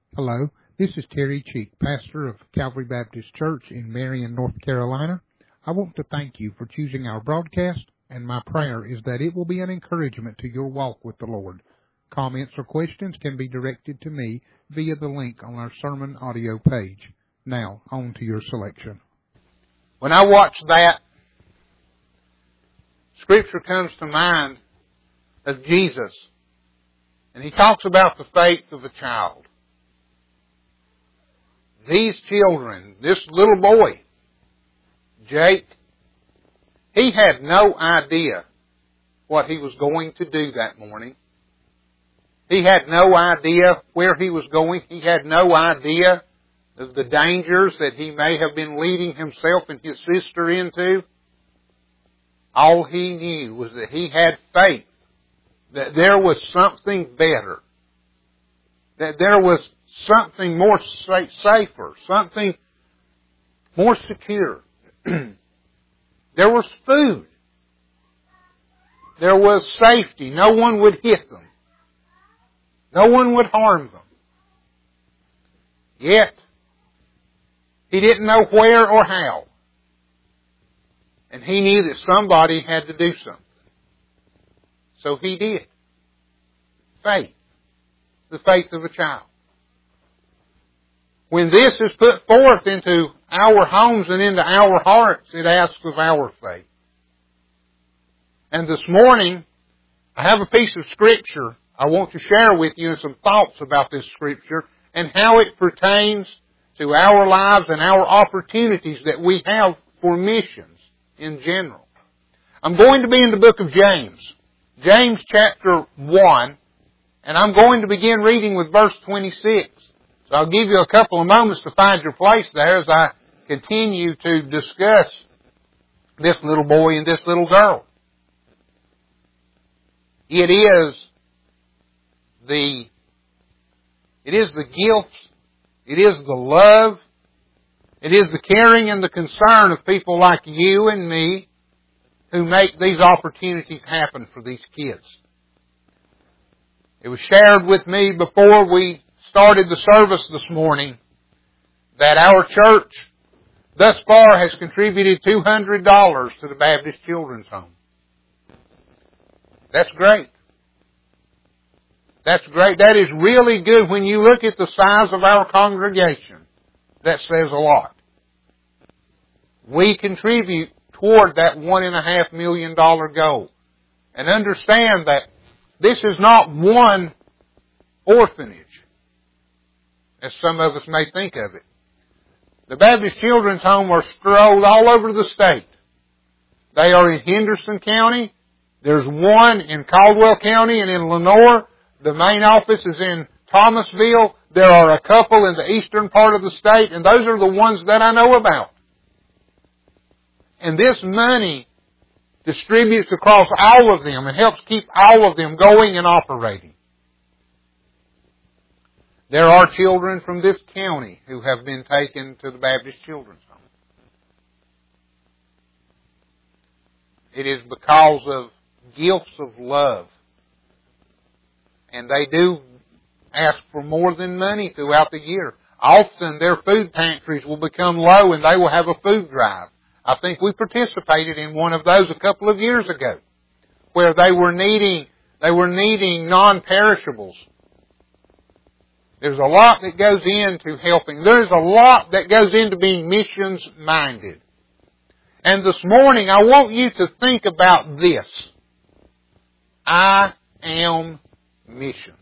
Hello, this is Terry Cheek, pastor of Calvary Baptist Church in Marion, North Carolina. I want to thank you for choosing our broadcast, and my prayer is that it will be an encouragement to your walk with the Lord. Comments or questions can be directed to me via the link on our sermon audio page. Now, on to your selection. When I watch that, Scripture comes to mind of Jesus, and He talks about the faith of a child. These children, this little boy, Jake, he had no idea what he was going to do that morning. He had no idea where he was going. He had no idea of the dangers that he may have been leading himself and his sister into. All he knew was that he had faith, that there was something better, that there was something more safer, something more secure. There was food. There was safety. No one would hit them. No one would harm them. Yet, he didn't know where or how. And he knew that somebody had to do something. So he did. Faith. The faith of a child. When this is put forth into our homes and into our hearts, it asks of our faith. And this morning, I have a piece of Scripture I want to share with you and some thoughts about this Scripture and how it pertains to our lives and our opportunities that we have for missions in general. I'm going to be in the book of James. James chapter 1, and I'm going to begin reading with verse 26. So I'll give you a couple of moments to find your place there as I continue to discuss this little boy and this little girl. It is the gifts, it is the love, it is the caring and the concern of people like you and me who make these opportunities happen for these kids. It was shared with me before we started the service this morning that our church thus far has contributed $200 to the Baptist Children's Home. That's great. That's great. That is really good when you look at the size of our congregation. That says a lot. We contribute toward that $1.5 million goal. And understand that this is not one orphanage, as some of us may think of it. The Baptist Children's Home are strolled all over the state. They are in Henderson County. There's one in Caldwell County and in Lenoir. The main office is in Thomasville. There are a couple in the eastern part of the state, and those are the ones that I know about. And this money distributes across all of them and helps keep all of them going and operating. There are children from this county who have been taken to the Baptist Children's Home. It is because of gifts of love. And they do ask for more than money throughout the year. Often their food pantries will become low and they will have a food drive. I think we participated in one of those a couple of years ago, where they were needing non-perishables. There's a lot that goes into helping. There's a lot that goes into being missions-minded. And this morning, I want you to think about this. I am missions.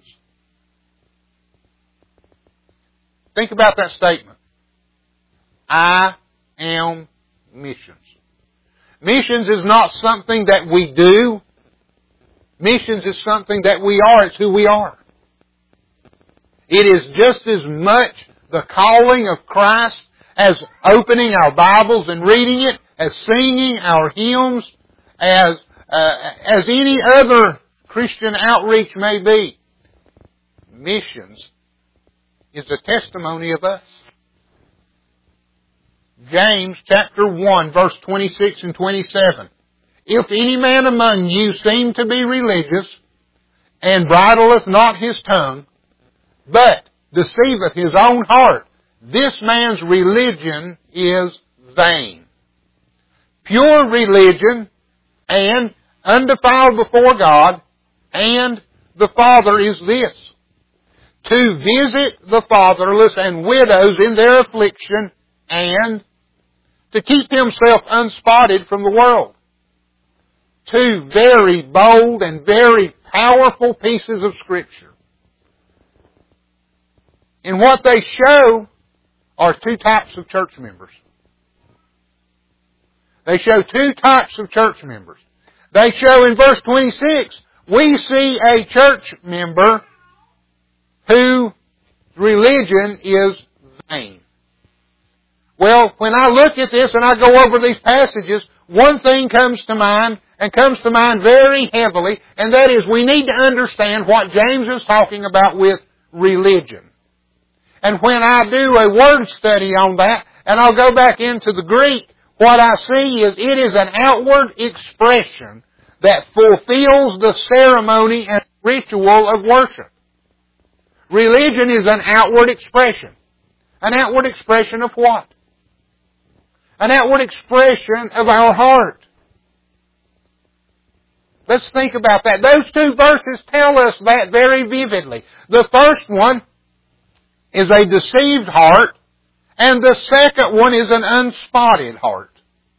Think about that statement. I am missions. Missions is not something that we do. Missions is something that we are. It's who we are. It is just as much the calling of Christ as opening our Bibles and reading it, as singing our hymns, as any other Christian outreach may be. Missions is a testimony of us. James chapter 1, verse 26 and 27. If any man among you seem to be religious, and bridleth not his tongue, but deceiveth his own heart. This man's religion is vain. Pure religion and undefiled before God and the Father is this: to visit the fatherless and widows in their affliction and to keep himself unspotted from the world. Two very bold and very powerful pieces of Scripture. And what they show are two types of church members. They show two types of church members. They show in verse 26, we see a church member whose religion is vain. Well, when I look at this and I go over these passages, one thing comes to mind, and comes to mind very heavily, and that is we need to understand what James is talking about with religion. And when I do a word study on that, and I'll go back into the Greek, what I see is it is an outward expression that fulfills the ceremony and ritual of worship. Religion is an outward expression. An outward expression of what? An outward expression of our heart. Let's think about that. Those two verses tell us that very vividly. The first one is a deceived heart, and the second one is an unspotted heart.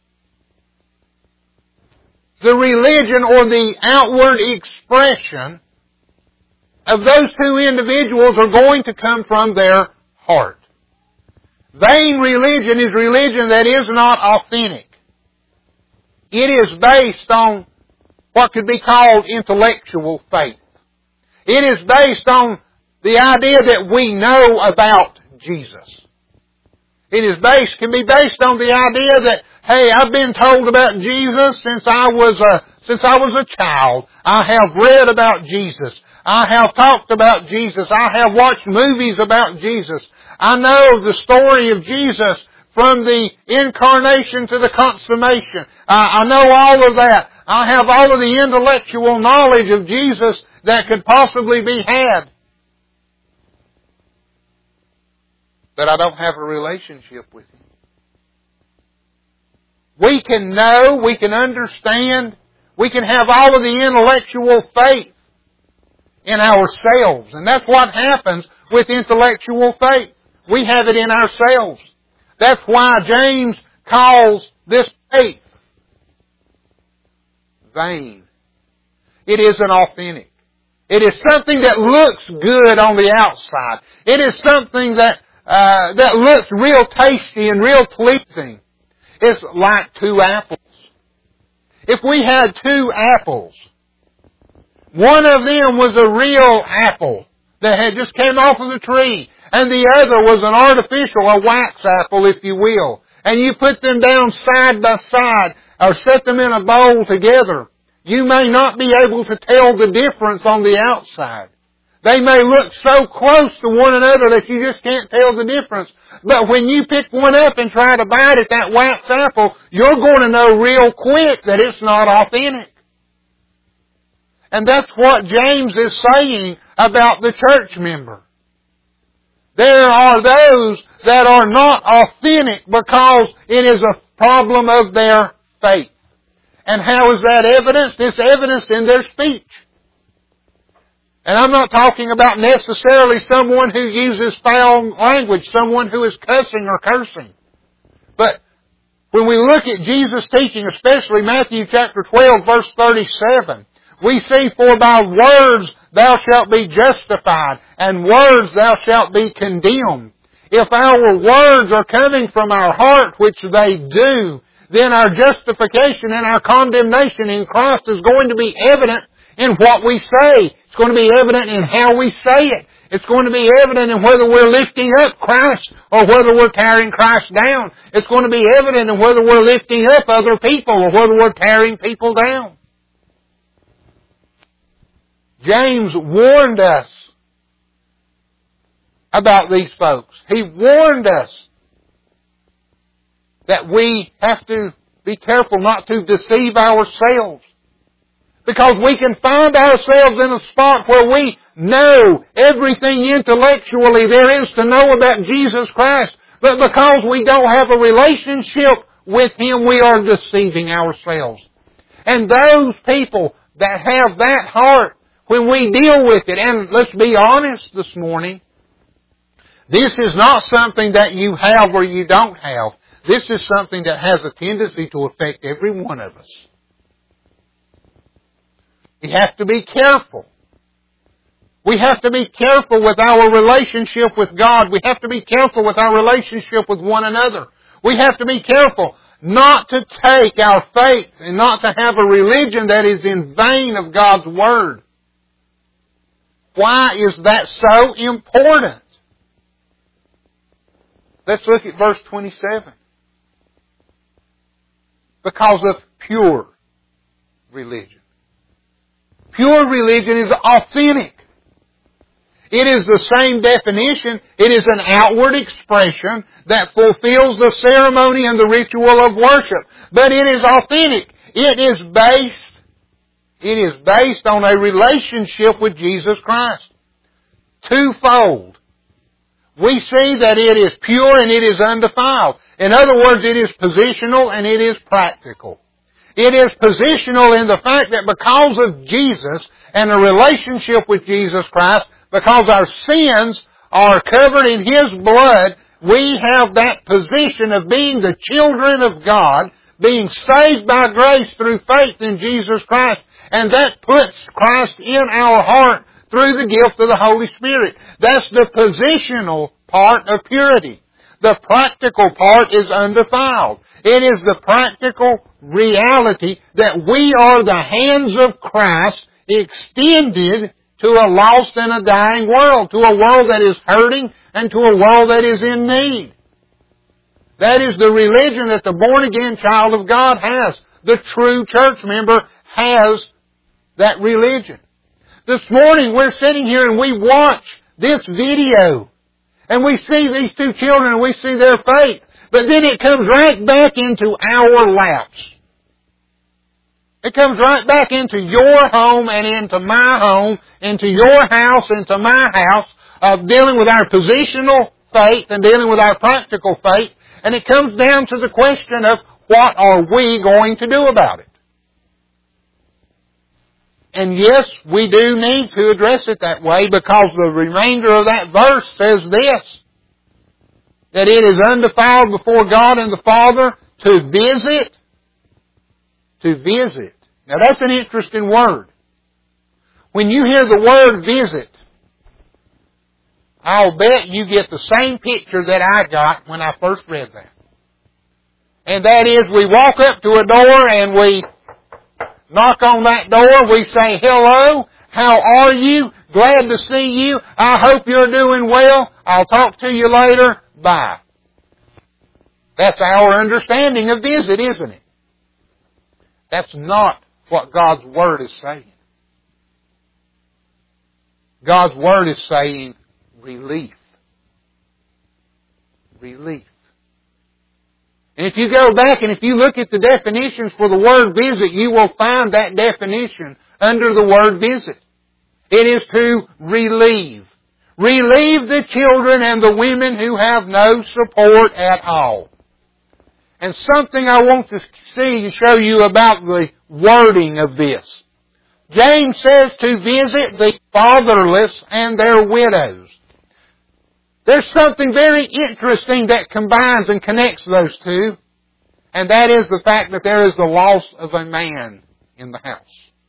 The religion or the outward expression of those two individuals are going to come from their heart. Vain religion is religion that is not authentic. It is based on what could be called intellectual faith. It is based on the idea that we know about Jesus. Can be based on the idea that, hey, I've been told about Jesus since I was a child. I have read about Jesus. I have talked about Jesus. I have watched movies about Jesus. I know the story of Jesus from the incarnation to the consummation. I know all of that. I have all of the intellectual knowledge of Jesus that could possibly be had. But I don't have a relationship with Him. We can know, we can understand, we can have all of the intellectual faith in ourselves. And that's what happens with intellectual faith. We have it in ourselves. That's why James calls this faith vain. It isn't authentic. It is something that looks good on the outside. It is something that looks real tasty and real pleasing. It's like two apples. If we had two apples, one of them was a real apple that had just came off of the tree, and the other was an artificial, a wax apple, if you will. And you put them down side by side, or set them in a bowl together. You may not be able to tell the difference on the outside. They may look so close to one another that you just can't tell the difference. But when you pick one up and try to bite at that wax apple, you're going to know real quick that it's not authentic. And that's what James is saying about the church member. There are those that are not authentic because it is a problem of their faith. And how is that evidenced? It's evidenced in their speech. And I'm not talking about necessarily someone who uses foul language, someone who is cussing or cursing. But when we look at Jesus' teaching, especially Matthew chapter 12, verse 37, we see, for by words thou shalt be justified, and words thou shalt be condemned. If our words are coming from our heart, which they do, then our justification and our condemnation in Christ is going to be evident in what we say. It's going to be evident in how we say it. It's going to be evident in whether we're lifting up Christ or whether we're tearing Christ down. It's going to be evident in whether we're lifting up other people or whether we're tearing people down. James warned us about these folks. He warned us that we have to be careful not to deceive ourselves. Because we can find ourselves in a spot where we know everything intellectually there is to know about Jesus Christ. But because we don't have a relationship with Him, we are deceiving ourselves. And those people that have that heart, when we deal with it, and let's be honest this morning, this is not something that you have or you don't have. This is something that has a tendency to affect every one of us. We have to be careful. We have to be careful with our relationship with God. We have to be careful with our relationship with one another. We have to be careful not to take our faith and not to have a religion that is in vain of God's Word. Why is that so important? Let's look at verse 27. Because of pure religion. Pure religion is authentic. It is the same definition. It is an outward expression that fulfills the ceremony and the ritual of worship. But it is authentic. It is based on a relationship with Jesus Christ. Twofold. We see that it is pure and it is undefiled. In other words, it is positional and it is practical. It is positional in the fact that because of Jesus and a relationship with Jesus Christ, because our sins are covered in His blood, we have that position of being the children of God, being saved by grace through faith in Jesus Christ. And that puts Christ in our heart through the gift of the Holy Spirit. That's the positional part of purity. The practical part is undefiled. It is the practical reality that we are the hands of Christ extended to a lost and a dying world, to a world that is hurting and to a world that is in need. That is the religion that the born-again child of God has. The true church member has that religion. This morning we're sitting here and we watch this video and we see these two children and we see their faith. But then it comes right back into our laps. It comes right back into your home and into my home, into your house, into my house, of dealing with our positional faith and dealing with our practical faith. And it comes down to the question of what are we going to do about it? And yes, we do need to address it that way because the remainder of that verse says this, that it is undefiled before God and the Father to visit. To visit. Now that's an interesting word. When you hear the word visit, I'll bet you get the same picture that I got when I first read that. And that is, we walk up to a door and we knock on that door. We say, hello, how are you? Glad to see you. I hope you're doing well. I'll talk to you later. Bye. That's our understanding of visit, isn't it? That's not what God's Word is saying. God's Word is saying relief. Relief. And if you go back and if you look at the definitions for the word visit, you will find that definition under the word visit. It is to relieve. Relieve the children and the women who have no support at all. And something I want to show you about the wording of this. James says to visit the fatherless and their widows. There's something very interesting that combines and connects those two, and that is the fact that there is the loss of a man in the house.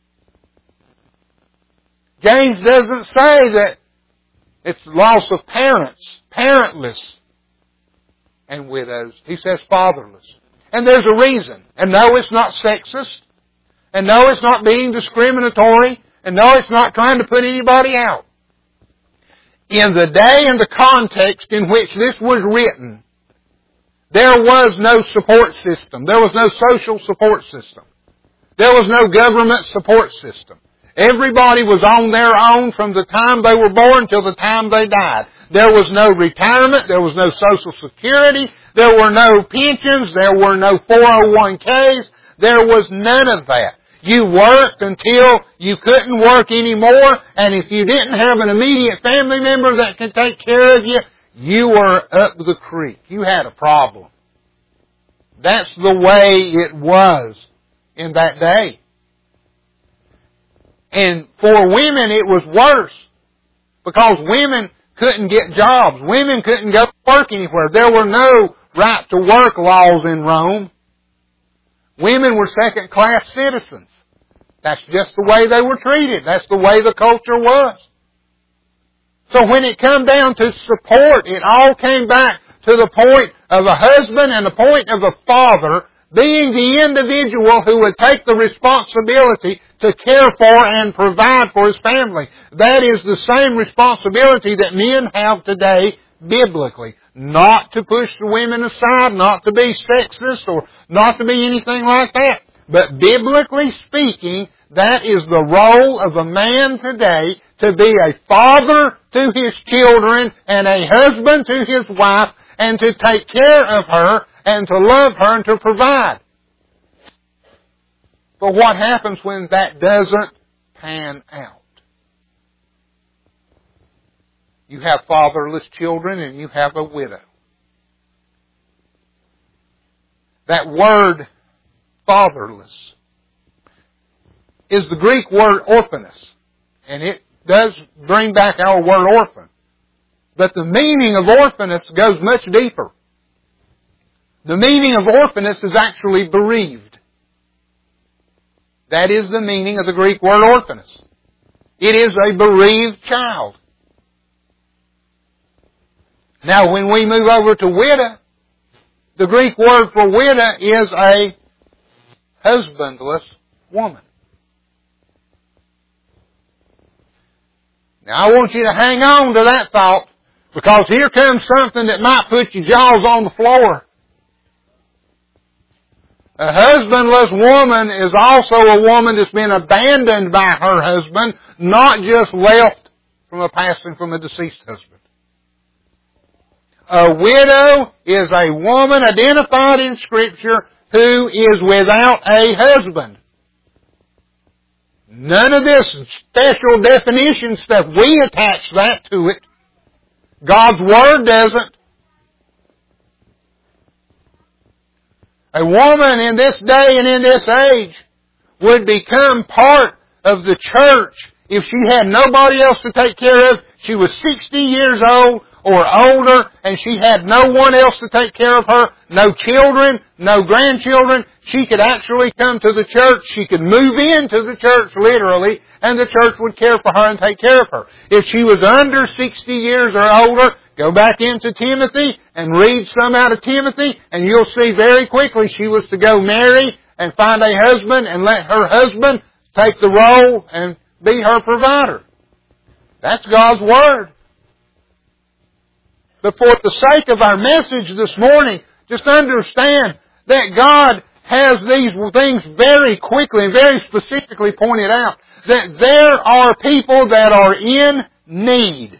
James doesn't say that it's loss of parents, parentless, and widows. He says fatherless. And there's a reason. And no, it's not sexist. And no, it's not being discriminatory. And no, it's not trying to put anybody out. In the day and the context in which this was written, there was no support system. There was no social support system. There was no government support system. Everybody was on their own from the time they were born till the time they died. There was no retirement. There was no Social Security. There were no pensions. There were no 401ks. There was none of that. You worked until you couldn't work anymore, and if you didn't have an immediate family member that could take care of you, you were up the creek. You had a problem. That's the way it was in that day. And for women it was worse, because women couldn't get jobs. Women couldn't go to work anywhere. There were no right to work laws in Rome. Women were second-class citizens. That's just the way they were treated. That's the way the culture was. So when it came down to support, it all came back to the point of a husband and the point of a father being the individual who would take the responsibility to care for and provide for his family. That is the same responsibility that men have today biblically. Not to push the women aside, not to be sexist or not to be anything like that. But biblically speaking, that is the role of a man today, to be a father to his children and a husband to his wife, and to take care of her and to love her and to provide. But what happens when that doesn't pan out? You have fatherless children and you have a widow. That word fatherless is the Greek word orphanos, and it does bring back our word orphan. But the meaning of orphanos goes much deeper. The meaning of orphanos is actually bereaved. That is the meaning of the Greek word orphanos. It is a bereaved child. Now, when we move over to widow, the Greek word for widow is a husbandless woman. Now, I want you to hang on to that thought, because here comes something that might put your jaws on the floor. A husbandless woman is also a woman that's been abandoned by her husband, not just left from a passing from a deceased husband. A widow is a woman identified in Scripture who is without a husband. None of this special definition stuff, we attach that to it. God's Word doesn't. A woman in this day and in this age would become part of the church if she had nobody else to take care of. She was 60 years old or older, and she had no one else to take care of her, no children, no grandchildren. She could actually come to the church. She could move into the church literally, and the church would care for her and take care of her. If she was under 60 years or older, go back into Timothy and read some out of Timothy, and you'll see very quickly she was to go marry and find a husband and let her husband take the role and be her provider. That's God's Word. But for the sake of our message this morning, just understand that God has these things very quickly and very specifically pointed out. That there are people that are in need.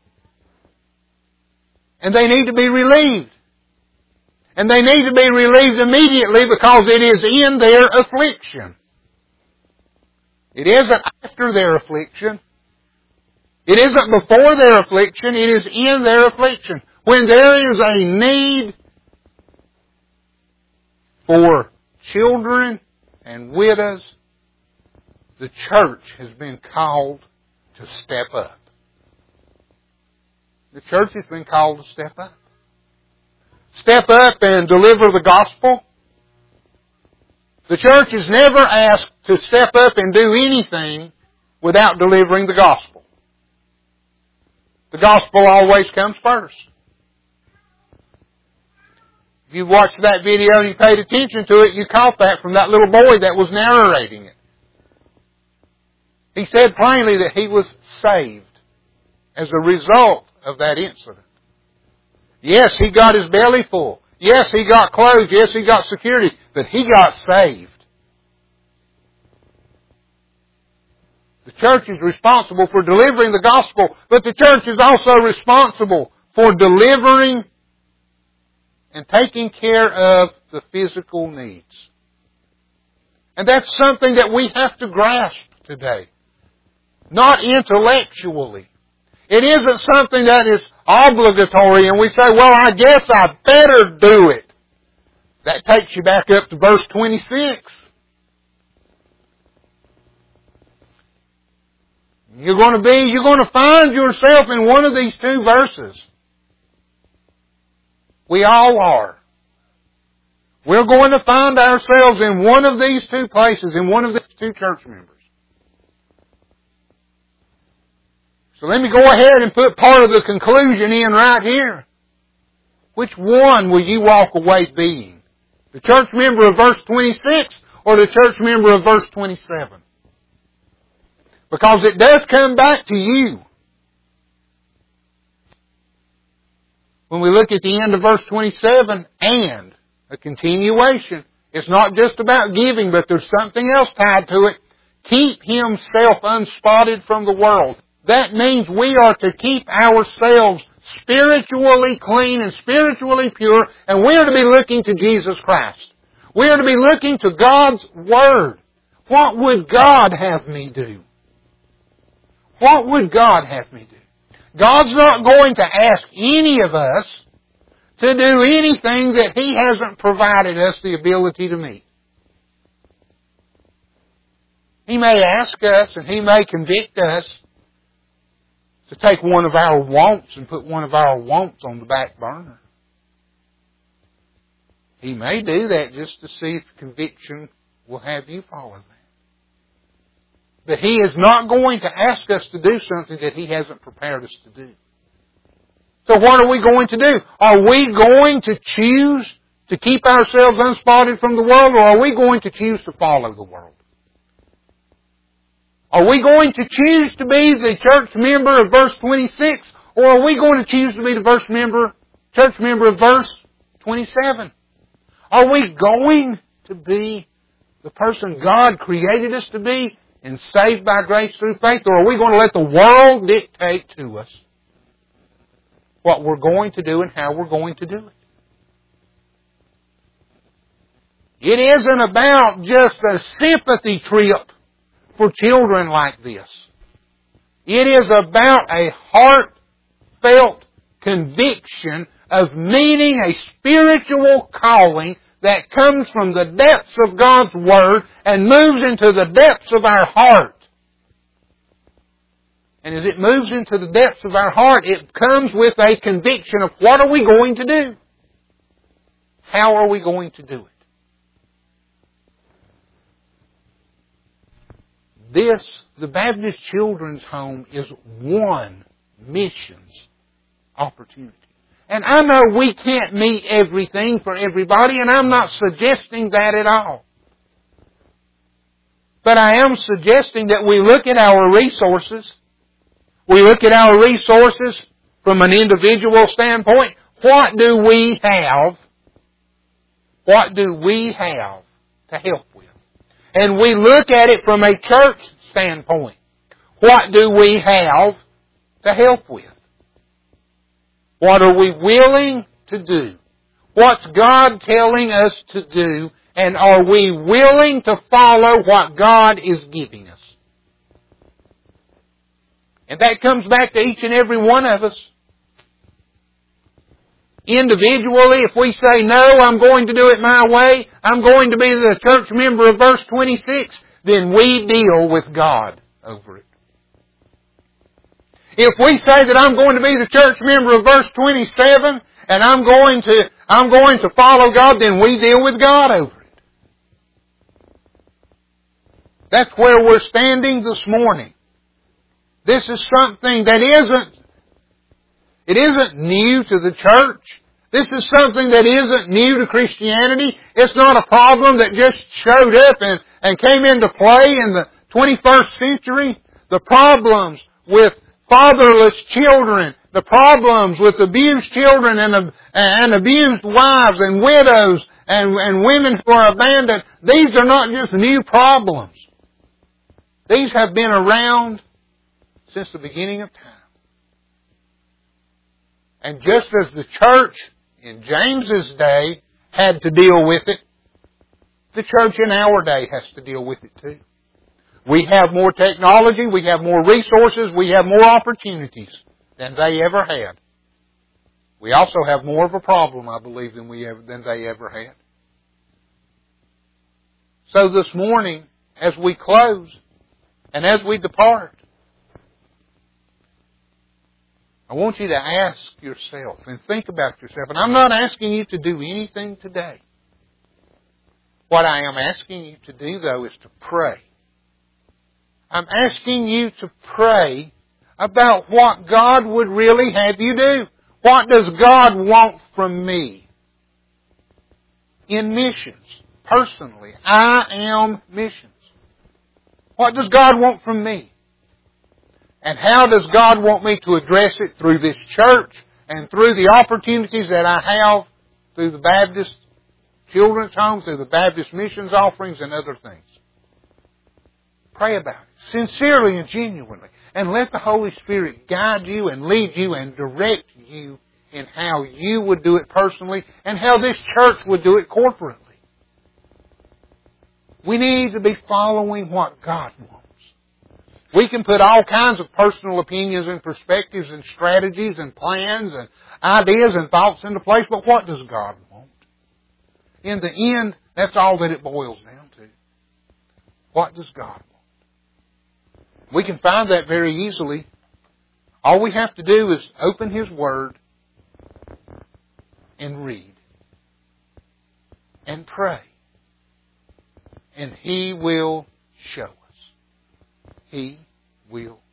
And they need to be relieved. And they need to be relieved immediately, because it is in their affliction. It isn't after their affliction. It isn't before their affliction. It is in their affliction. When there is a need for children and widows, the church has been called to step up. The church has been called to step up. Step up and deliver the gospel. The church is never asked to step up and do anything without delivering the gospel. The gospel always comes first. If you watched that video and you paid attention to it, you caught that from that little boy that was narrating it. He said plainly that he was saved as a result of that incident. Yes, he got his belly full. Yes, he got clothes. Yes, he got security. But he got saved. The church is responsible for delivering the gospel, but the church is also responsible for delivering and taking care of the physical needs. And that's something that we have to grasp today. Not intellectually. It isn't something that is obligatory and we say, well, I guess I better do it. That takes you back up to verse 26. You're going to find yourself in one of these two verses. We all are. We're going to find ourselves in one of these two places, in one of these two church members. So let me go ahead and put part of the conclusion in right here. Which one will you walk away being? The church member of verse 26 or the church member of verse 27? Because it does come back to you. When we look at the end of verse 27, and a continuation, it's not just about giving, but there's something else tied to it. Keep himself unspotted from the world. That means we are to keep ourselves spiritually clean and spiritually pure, and we are to be looking to Jesus Christ. We are to be looking to God's Word. What would God have me do? What would God have me do? God's not going to ask any of us to do anything that He hasn't provided us the ability to meet. He may ask us and He may convict us to take one of our wants and put one of our wants on the back burner. He may do that just to see if conviction will have you follow that. But He is not going to ask us to do something that He hasn't prepared us to do. So what are we going to do? Are we going to choose to keep ourselves unspotted from the world, or are we going to choose to follow the world? Are we going to choose to be the church member of verse 26, or are we going to choose to be the church member of verse 27? Are we going to be the person God created us to be and saved by grace through faith, or are we going to let the world dictate to us what we're going to do and how we're going to do it? It isn't about just a sympathy trip for children like this. It is about a heartfelt conviction of meeting a spiritual calling that comes from the depths of God's Word and moves into the depths of our heart. And as it moves into the depths of our heart, it comes with a conviction of what are we going to do? How are we going to do it? The Baptist Children's Home, is one missions opportunity. And I know we can't meet everything for everybody, and I'm not suggesting that at all. But I am suggesting that we look at our resources. We look at our resources from an individual standpoint. What do we have? What do we have to help with? And we look at it from a church standpoint. What do we have to help with? What are we willing to do? What's God telling us to do? And are we willing to follow what God is giving us? And that comes back to each and every one of us. Individually, if we say, no, I'm going to do it my way, I'm going to be the church member of verse 26, then we deal with God over it. If we say that I'm going to be the church member of verse 27 and I'm going to follow God, then we deal with God over it. That's where we're standing this morning. This is something that isn't new to the church. This is something that isn't new to Christianity. It's not a problem that just showed up and came into play in the 21st century. The problems with fatherless children, the problems with abused children and abused wives and widows and women who are abandoned, these are not just new problems. These have been around since the beginning of time. And just as the church in James's day had to deal with it, The church in our day has to deal with it too. We have more technology, we have more resources, we have more opportunities than they ever had. We also have more of a problem, I believe, than they ever had. So this morning, as we close and as we depart, I want you to ask yourself and think about yourself. And I'm not asking you to do anything today. What I am asking you to do, though, is to pray. I'm asking you to pray about what God would really have you do. What does God want from me? In missions, personally, I am missions. What does God want from me? And how does God want me to address it through this church and through the opportunities that I have through the Baptist Children's Home, through the Baptist missions offerings and other things? Pray about it, sincerely and genuinely. And let the Holy Spirit guide you and lead you and direct you in how you would do it personally and how this church would do it corporately. We need to be following what God wants. We can put all kinds of personal opinions and perspectives and strategies and plans and ideas and thoughts into place, but what does God want? In the end, that's all that it boils down to. What does God want? We can find that very easily. All we have to do is open His Word and read and pray. And He will show us. He will